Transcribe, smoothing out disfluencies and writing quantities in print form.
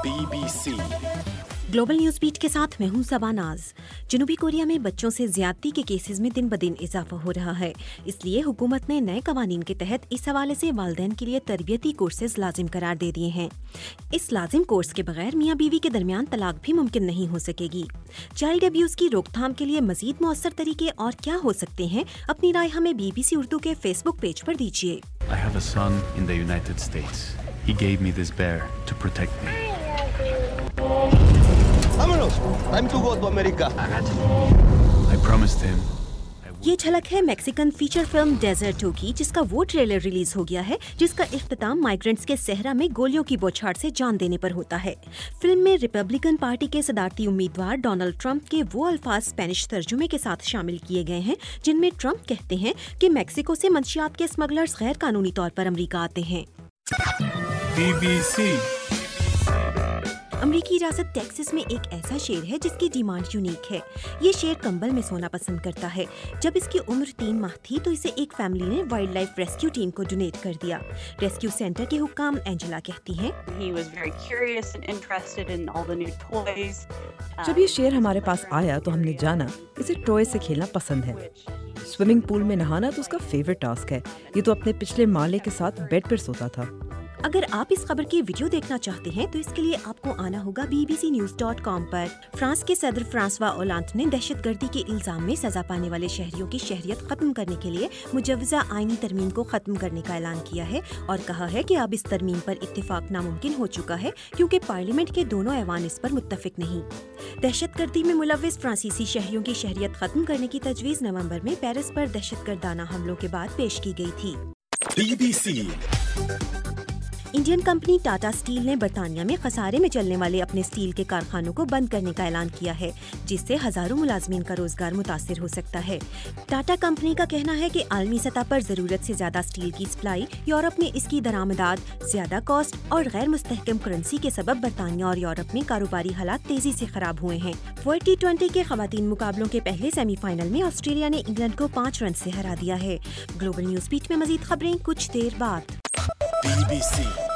BBC global news beat के साथ मैं हूं सबा नाज। जनूबी कोरिया में बच्चों से ज्यादती के केसेस में दिन ब दिन इजाफा हो रहा है, इसलिए हुकूमत ने नए कवानीन के तहत इस हवाले से वालिदैन के लिए तरबियती कोर्सेज लाजिम करार दे दिए हैं। इस लाजिम कोर्स के बगैर मियाँ बीवी के दरमियान तलाक भी मुमकिन नहीं हो सकेगी। चाइल्ड अब्यूज की रोकथाम के लिए मजीद मौसर तरीके और क्या हो सकते हैं, अपनी राय हमें BBC उर्दू के फेसबुक पेज पर दीजिए। I have a son in the United States. He gave me this bear to protect me. Vámonos. Time to go to America. I promised him. ये झलक है मैक्सिकन फीचर फिल्म डेजर्ट 2 की, जिसका वो trailer release हो गया है जिसका इख्तिताम माइग्रेंट्स के सहरा में गोलियों की बौछार से जान देने पर होता है। फिल्म में रिपब्लिकन पार्टी के सदारती उम्मीदवार डोनाल्ड ट्रंप के वो अल्फाज स्पेनिश तर्जुमे के साथ शामिल किए गए हैं जिनमें ट्रंप कहते हैं कि मैक्सिको से मंशियात के स्मगलर्स गैर कानूनी तौर पर अमरीका आते हैं। BBC अमरीकी रियासत टेक्सास में एक ऐसा शेर है जिसकी डिमांड यूनिक है। ये शेर कंबल में सोना पसंद करता है। जब इसकी उम्र 3 माह थी तो इसे एक फैमिली ने वाइल्ड लाइफ रेस्क्यू टीम को डोनेट कर दिया। रेस्क्यू सेंटर के हुक्काम एंजेला कहती हैं, जब ये शेर हमारे पास आया तो हमने जाना इसे टॉय से खेलना पसंद है। स्विमिंग पूल में नहाना तो उसका फेवरेट टास्क है। ये तो अपने पिछले माले के साथ बेड पर सोता था। अगर आप इस खबर की वीडियो देखना चाहते हैं तो इसके लिए आपको आना होगा bbcnews.com पर। फ्रांस के सदर फ्रांसवा ओलांद ने दहशतगर्दी के इल्जाम में सजा पाने वाले शहरियों की शहरियत खत्म करने के लिए मुजव्वजा आईनी तरमीम को खत्म करने का ऐलान किया है और कहा है कि अब इस तरमीम पर इत्तेफाक नामुमकिन हो चुका है क्योंकि पार्लियामेंट के दोनों ऐवान इस पर मुत्तफिक नहीं। दहशतगर्दी में मुलव्विस फ्रांसीसी शहरियों की शहरियत खत्म करने की तजवीज़ नवंबर में पेरिस पर दहशतगर्दाना हमलों के बाद पेश की गई थी। BBC Indian company Tata Steel ने बरतानिया में खसारे में चलने वाले अपने स्टील के कारखानों को बंद करने का ऐलान किया है, जिससे हजारों मुलाजमीन का रोजगार मुतासिर हो सकता है। टाटा कंपनी का कहना है कि आलमी सतह पर जरूरत से ज्यादा स्टील की सप्लाई, यूरोप में इसकी दरामदात, ज्यादा कॉस्ट और गैर मुस्तहकम करेंसी के सबब बरतानिया और यूरोप में कारोबारी हालात तेजी से खराब हुए हैं। वर्ल्ड T20 के खवातीन मुकाबलों के पहले सेमीफाइनल में ऑस्ट्रेलिया ने इंग्लैंड को 5 रन से हरा दिया है। ग्लोबल न्यूज बीट में मजीद खबरें कुछ देर बाद। BBC